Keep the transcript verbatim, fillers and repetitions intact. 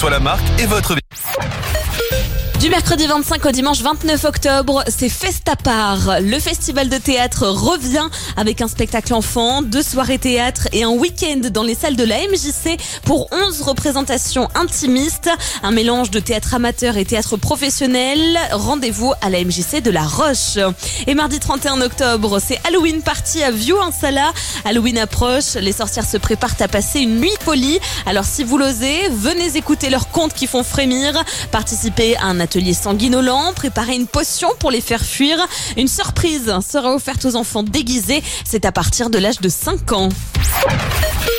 soit la marque et votre... Du mercredi vingt-cinq au dimanche vingt-neuf octobre, c'est Festapar. Le festival de théâtre revient avec un spectacle enfant, deux soirées théâtre et un week-end dans les salles de la M J C pour onze représentations intimistes. Un mélange de théâtre amateur et théâtre professionnel. Rendez-vous à la M J C de La Roche. Et mardi trente et un octobre, c'est Halloween Party à Vieux-en-Sala. Halloween approche, les sorcières se préparent à passer une nuit polie. Alors si vous l'osez, venez écouter leurs contes qui font frémir. Participez à un atelier sanguinolent, préparer une potion pour les faire fuir. Une surprise sera offerte aux enfants déguisés. C'est à partir de l'âge de cinq ans.